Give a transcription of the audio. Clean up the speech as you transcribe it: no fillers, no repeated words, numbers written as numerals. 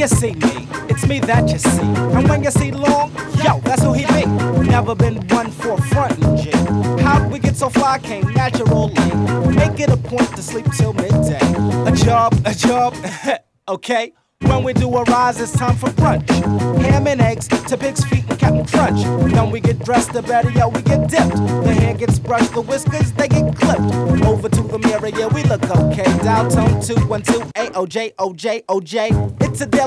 You see me, it's me that you see. And when you see Long, yo, that's who he be. Never been one for frontin', G. How we get so fly came naturally. Make it a point to sleep till midday. A job, okay? When we do a rise, it's time for brunch. Ham and eggs to Pig's Feet and Captain Crunch. Then we get dressed, the better, yo, we get dipped. The hair gets brushed, the whiskers, they get clipped. Over to the mirror, yeah, we look okay. Dial tone 212 AOJ, OJ, OJ. It's a